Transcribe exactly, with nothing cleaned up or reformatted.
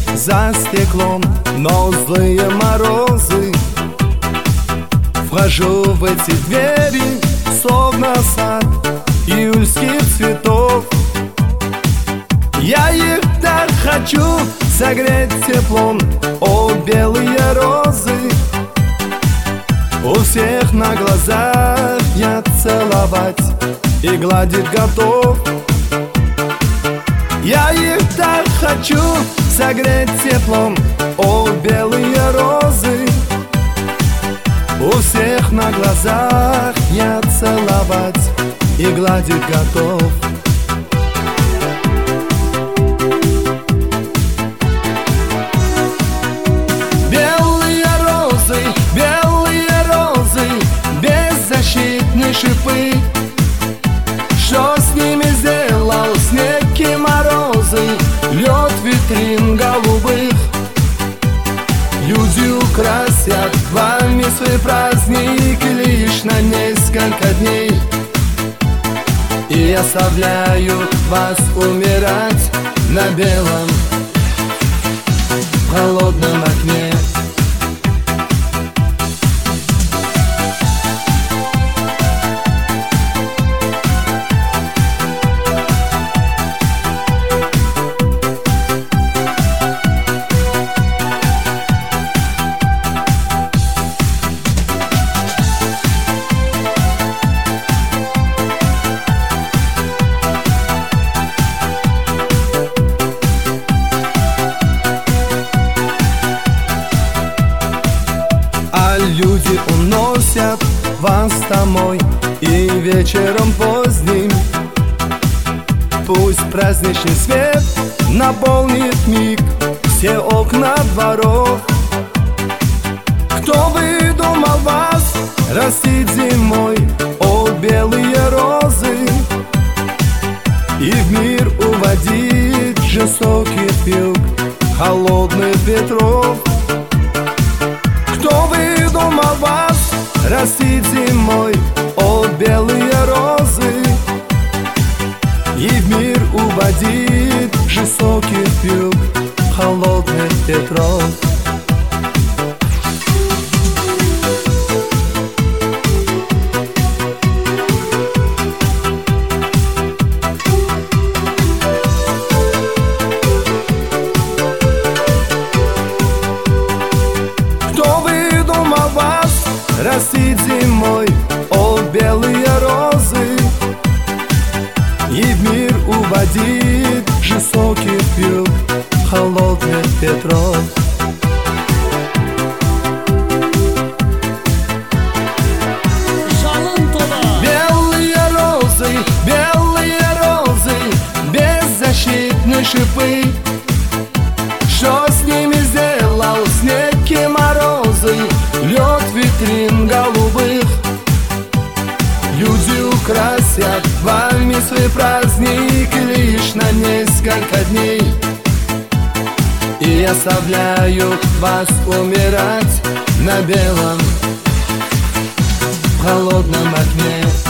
за стеклом, но злые морозы. Вхожу в эти двери, словно сад июльских цветов. Я их так хочу согреть теплом, о, белые розы. У всех на глазах я целовать и гладить готов. Я их так хочу согреть теплом, о, белые розы. У всех на глазах я целовать и гладить готов. Белые розы, белые розы, беззащитные шипы. Что с ними сделал снег и морозы, лед витрин голубых? Люди украсят вами свой праздник лишь на несколько дней и оставляют вас умирать на белом холодном окне. А люди уносят вас домой, и вечером поздним пусть праздничный свет наполнит миг все окна дворов. Кто выдумал вас растить зимой, о, белые розы, и в мир уводить жестокий юг холодных ветров? Кто выдумал вас растить зимой, о, белые розы, и в мир уводит жестокий юг холодных ветров? Растить зимой, о, белые розы, и в мир уводит жестокий юг холодных ветров. Белые розы, белые розы, беззащитные шипы. Что с ними сделал снег и морозы, лед витрин голубых? Люди украсят вами свой праздник лишь на несколько дней и оставляют вас умирать на белом холодном окне.